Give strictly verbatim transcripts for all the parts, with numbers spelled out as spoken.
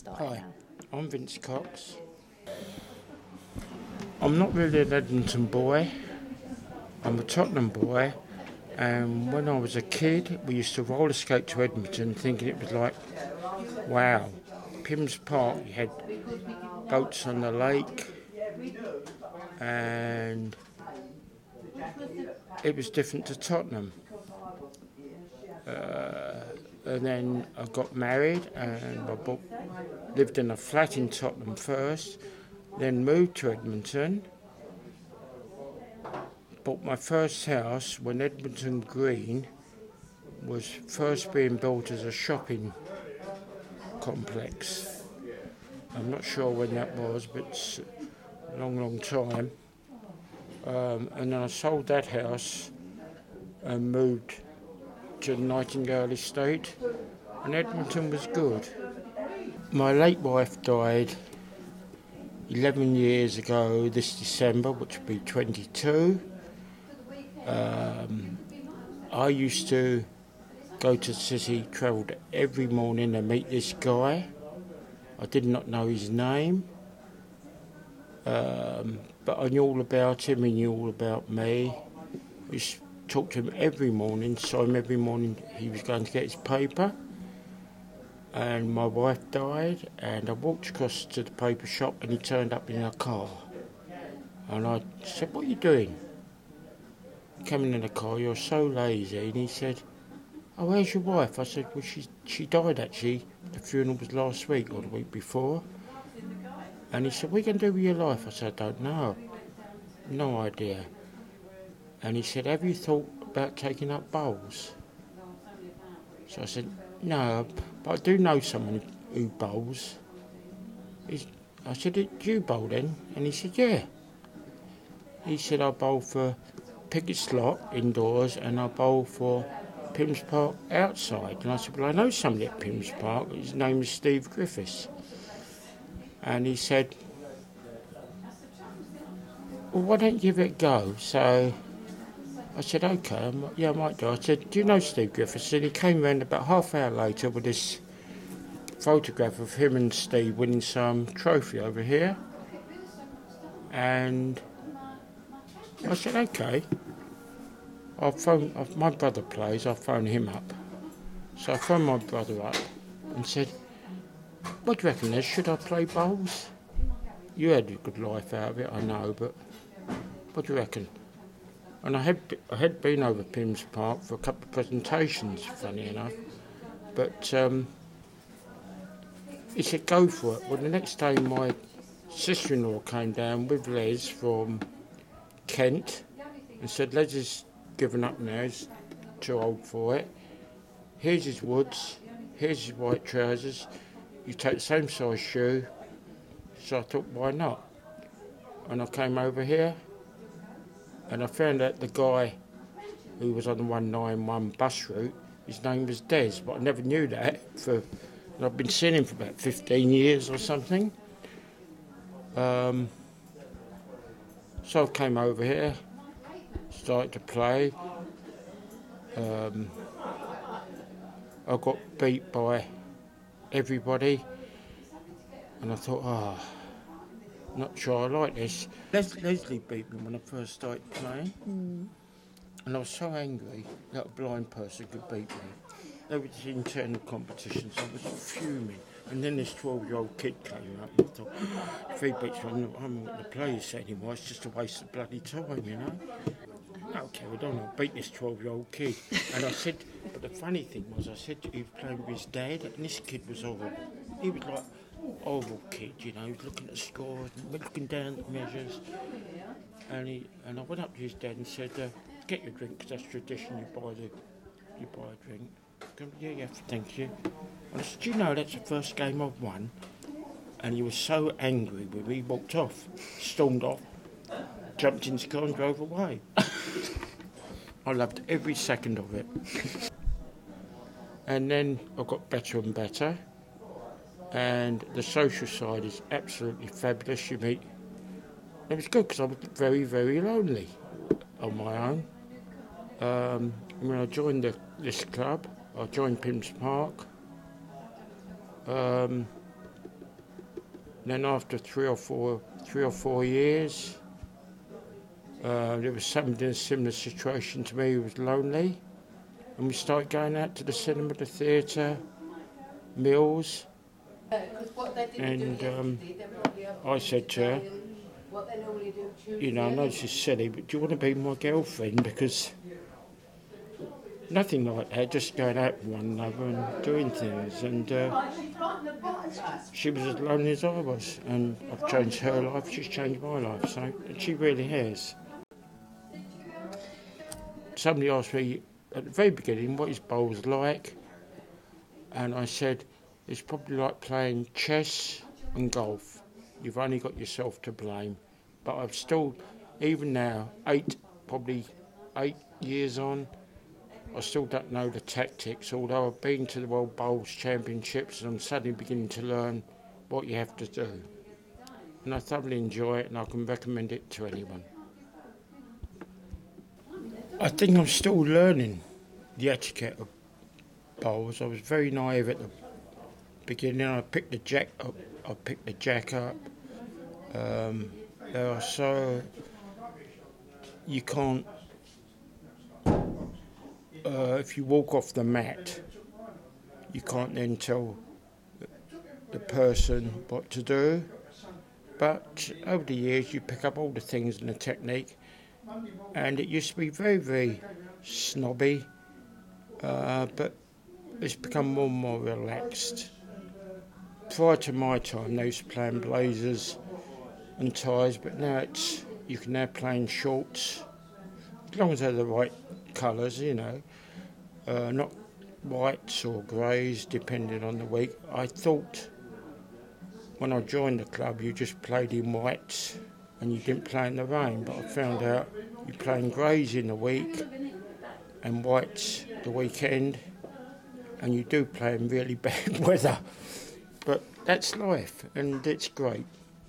Hi, I'm Vince Cox. I'm not really an Edmonton boy, I'm a Tottenham boy, and when I was a kid we used to roller skate to Edmonton thinking it was like, wow, Pims Park, you had boats on the lake, and it was different to Tottenham. Uh, and then I got married and I bought, lived in a flat in Tottenham first, then moved to Edmonton. Bought my first house when Edmonton Green was first being built as a shopping complex. I'm not sure when that was, but it's a long, long time. Um, and then I sold that house and moved to Nightingale Estate, and Edmonton was good. My late wife died eleven years ago this December, which will be twenty-two. Um, I used to go to the city, travelled every morning and meet this guy. I did not know his name, um, but I knew all about him, he knew all about me. I used to talk to him every morning, saw him every morning he was going to get his paper. And my wife died, and I walked across to the paper shop and he turned up in a car. And I said, "What are you doing? Coming in a car, you're so lazy." And he said, "Oh, where's your wife?" I said, "Well, she, she died actually. The funeral was last week or the week before." And he said, "What are you going to do with your life?" I said, "I don't know. No idea." And he said, "Have you thought about taking up bowls?" So I said, "No, but I do know someone who bowls." He's, I said, "Do you bowl then?" And he said, "Yeah." He said, "I bowl for Picket Slot indoors and I bowl for Pims Park outside." And I said, "Well, I know somebody at Pims Park. His name is Steve Griffiths." And he said, "Well, why don't you give it a go?" So I said, "Okay, I might, yeah, I might do." I said, "Do you know Steve Griffiths?" And he came round about half an hour later with this photograph of him and Steve winning some trophy over here. And I said, "Okay." I'll phone, if my brother plays, I'll phone him up. So I phoned my brother up and said, "What do you reckon, Les? Should I play bowls? You had a good life out of it, I know, but what do you reckon?" And I had I had been over Pims Park for a couple of presentations, funny enough. But um, he said, "Go for it." Well, the next day my sister-in-law came down with Les from Kent and said, "Les has given up now, he's too old for it. Here's his woods, here's his white trousers, you take the same size shoe." So I thought, why not? And I came over here and I found out the guy who was on the one nine one bus route, his name was Des, but I never knew that. For and I've been seeing him for about fifteen years or something. Um, so I came over here, started to play. Um, I got beat by everybody, and I thought, oh, not sure I like this. Les- Leslie beat me when I first started playing, Mm. and I was so angry that a blind person could beat me. There was internal competitions, I was fuming. And then this twelve-year-old kid came up and I thought, if he beats me, I'm not, I'm not going to play this anymore, it's just a waste of bloody time, you know? No, Carol, I'll beat this twelve-year-old kid. And I said, but the funny thing was, I said he was playing with his dad, and this kid was horrible. He was like horrible kid, you know, he was looking at the scores, and looking down at the measures. And he and I went up to his dad and said, uh, "Get your drink, because that's tradition, you buy the, you buy a drink." He goes, "Yeah, yeah, thank you." And I said, "Do you know that's the first game I've won?" And he was so angry with me, he walked off, stormed off, jumped into the car and drove away. I loved every second of it. And then I got better and better. And the social side is absolutely fabulous. You meet. It was good because I was very, very lonely on my own. Um, when I joined the, this club, I joined Pims Park. Um, And then after three or four, three or four years, uh, there was somebody in a similar situation to me who was lonely. And we started going out to the cinema, the theatre, meals. And um, I said to her, you know, I know this is silly, but do you want to be my girlfriend? Because nothing like that, just going out with one another and doing things. And uh, she was as lonely as I was. And I've changed her life, she's changed my life. So and she really has. Somebody asked me at the very beginning, what is bowls like? And I said, it's probably like playing chess and golf. You've only got yourself to blame. But I've still, even now, eight, probably eight years on, I still don't know the tactics, although I've been to the World Bowls Championships and I'm suddenly beginning to learn what you have to do. And I thoroughly enjoy it and I can recommend it to anyone. I think I'm still learning the etiquette of bowls. I was very naive at the beginning. I picked the jack up. I picked the jack up. Um, they are so you can't. Uh, if you walk off the mat, you can't then tell the person what to do. But over the years, you pick up all the things and the technique. And it used to be very, very snobby, uh, but it's become more and more relaxed. Prior to my time, they used to play in blazers and ties, but now it's you can now play in shorts, as long as they're the right colours, you know, uh, not whites or greys, depending on the week. I thought when I joined the club, you just played in whites and you didn't play in the rain, but I found out you play in greys in the week and whites the weekend, and you do play in really bad weather. But that's life, and it's great.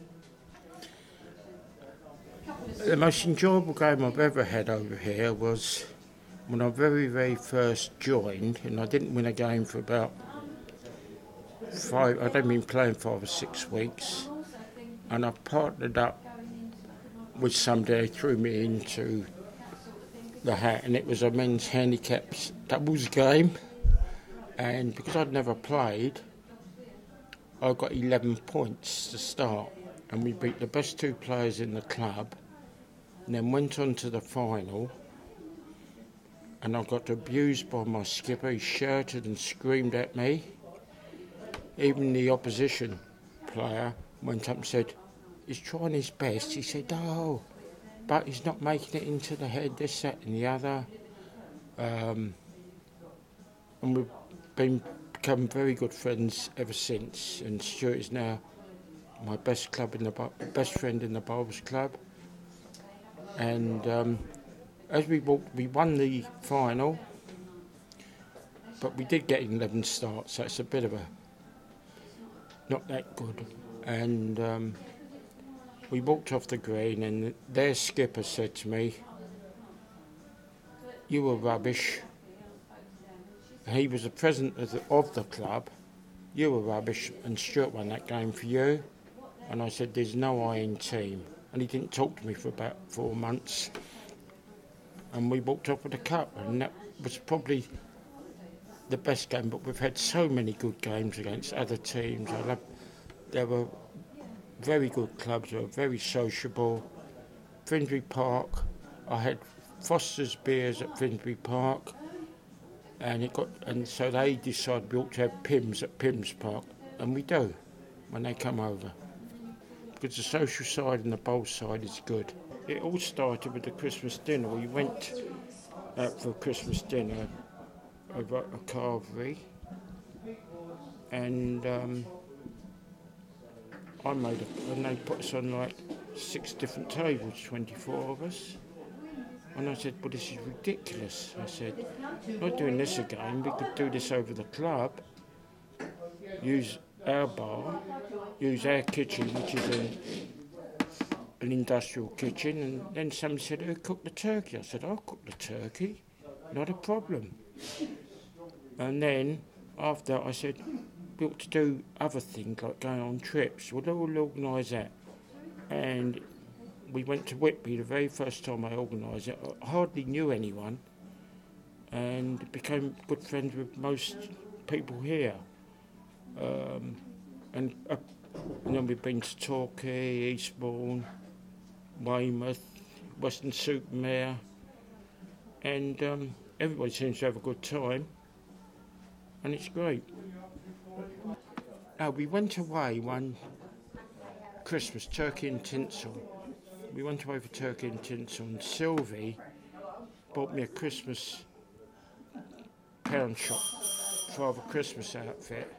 The most enjoyable game I've ever had over here was when I very, very first joined, and I didn't win a game for about five, I don't mean playing five or six weeks, and I partnered up with somebody who threw me into the hat, and it was a men's handicaps doubles game, and because I'd never played, I got eleven points to start, and we beat the best two players in the club, and then went on to the final, and I got abused by my skipper. He shouted and screamed at me. Even the opposition player went up and said, he's trying his best. He said, oh, but he's not making it into the head, this, that and the other. Um, and we've been become very good friends ever since. And Stuart is now my best club in the best friend in the Bowls Club. And um, as we walked, we won the final, but we did get eleven starts, so it's a bit of a not that good. And um, we walked off the green, and their skipper said to me, "You were rubbish." He was the president of the, of the club. "You were rubbish, and Stuart won that game for you." And I said, "There's no I in team." And he didn't talk to me for about four months. And we walked off with a cup, and that was probably the best game. But we've had so many good games against other teams. I love. There were very good clubs. They were very sociable. Finsbury Park. I had Foster's beers at Finsbury Park, and it got. And so they decided we ought to have Pimm's at Pimm's Park, and we do when they come over. Because the social side and the bowl side is good. It all started with the Christmas dinner. We went out for a Christmas dinner over at a carvery, and um, I made a, and they put us on like six different tables, twenty-four of us. And I said, well, this is ridiculous. I said, not doing this again. We could do this over the club, use our bar, use our kitchen, which is an, an industrial kitchen. And then somebody said, who cooked the turkey? I said, I'll cook the turkey, not a problem. And then after I said, look to do other things like going on trips. We'll all organise that. And we went to Whitby the very first time I organised it. I hardly knew anyone and became good friends with most people here. Um, and, uh, and then we've been to Torquay, Eastbourne, Weymouth, Weston-super-Mare, and um, everybody seems to have a good time, and it's great. Now, we went away one Christmas, turkey and tinsel. We went away for turkey and tinsel, and Sylvie bought me a Christmas pound shop Father Christmas outfit.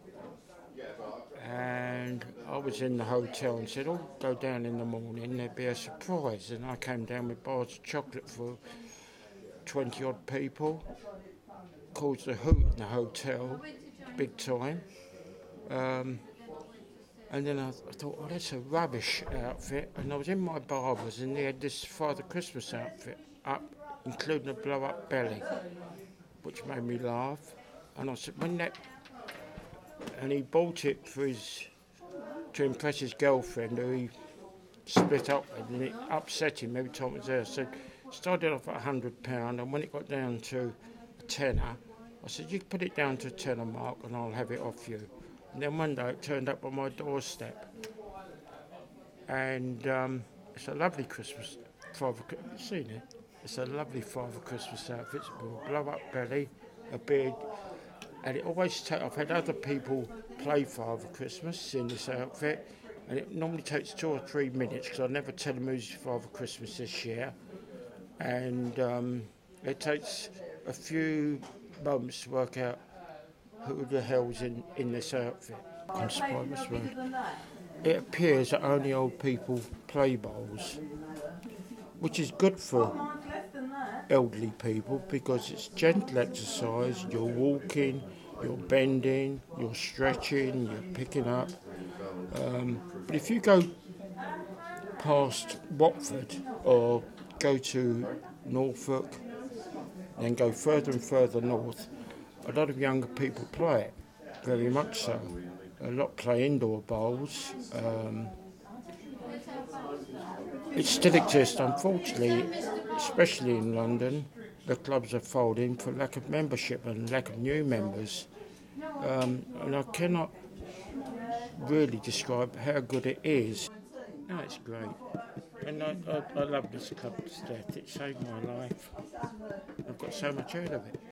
And I was in the hotel and said, oh, go down in the morning, there'd be a surprise. And I came down with bars of chocolate for twenty odd people. Caused a hoot in the hotel, big time. Um, and then I, I thought, oh, that's a rubbish outfit. And I was in my barber's and they had this Father Christmas outfit up, including a blow-up belly, which made me laugh. And I said, when that... And he bought it for his, to impress his girlfriend, who he split up with, and it upset him every time it was there. So started off at a hundred pound, and when it got down to a tenner, I said, you can put it down to a tenner mark, and I'll have it off you. And then one day it turned up on my doorstep, and um, it's a lovely Christmas Father. You've seen it? It's a lovely Father Christmas outfit. It's a blow-up belly, a beard. And it always takes, I've had other people play Father Christmas in this outfit, and it normally takes two or three minutes because I never tell them who's Father Christmas this year. And um, it takes a few moments to work out who the hell's in, in this outfit. On Spiders Road. It appears that only old people play bowls, which is good for elderly people because it's gentle exercise. You're walking, you're bending, you're stretching, you're picking up. Um, but if you go past Watford or go to Norfolk, then go further and further north, a lot of younger people play it, very much so. A lot play indoor bowls. Um, it still exists, unfortunately. Especially in London, the clubs are folding for lack of membership and lack of new members. Um, and I cannot really describe how good it is. No, it's great. And I, I, I love this club to death. It saved my life. I've got so much out of it.